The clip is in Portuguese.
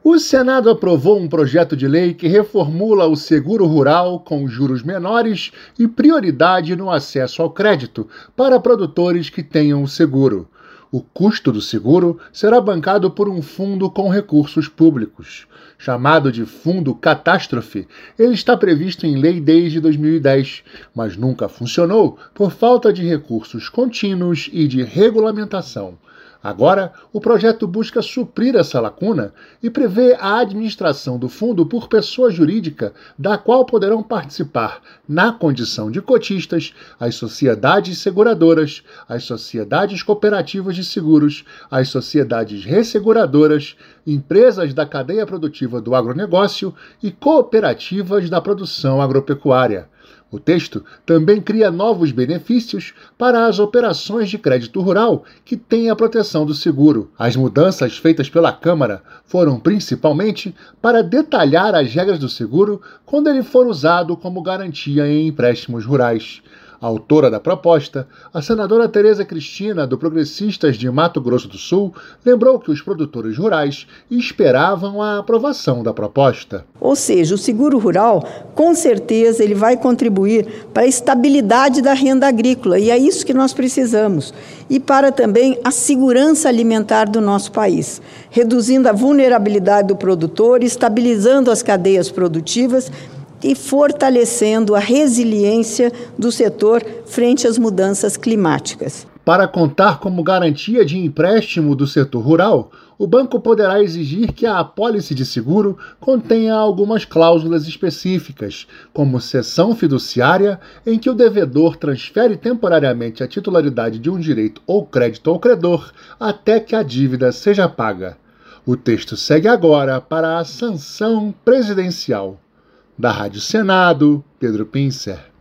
O Senado aprovou um projeto de lei que reformula o seguro rural com juros menores e prioridade no acesso ao crédito para produtores que tenham o seguro. O custo do seguro será bancado por um fundo com recursos públicos. Chamado de Fundo Catástrofe, ele está previsto em lei desde 2010, mas nunca funcionou por falta de recursos contínuos e de regulamentação. Agora, o projeto busca suprir essa lacuna e prevê a administração do fundo por pessoa jurídica, da qual poderão participar, na condição de cotistas, as sociedades seguradoras, as sociedades cooperativas de seguros, as sociedades resseguradoras, empresas da cadeia produtiva do agronegócio e cooperativas da produção agropecuária. O texto também cria novos benefícios para as operações de crédito rural que têm a proteção do seguro. As mudanças feitas pela Câmara foram principalmente para detalhar as regras do seguro quando ele for usado como garantia em empréstimos rurais. A autora da proposta, a senadora Tereza Cristina, do Progressistas de Mato Grosso do Sul, lembrou que os produtores rurais esperavam a aprovação da proposta. Ou seja, o seguro rural, com certeza, ele vai contribuir para a estabilidade da renda agrícola, e é isso que nós precisamos. E para também a segurança alimentar do nosso país, reduzindo a vulnerabilidade do produtor, estabilizando as cadeias produtivas e fortalecendo a resiliência do setor frente às mudanças climáticas. Para contar como garantia de empréstimo do setor rural, o banco poderá exigir que a apólice de seguro contenha algumas cláusulas específicas, como cessão fiduciária, em que o devedor transfere temporariamente a titularidade de um direito ou crédito ao credor até que a dívida seja paga. O texto segue agora para a sanção presidencial. Da Rádio Senado, Pedro Pincer.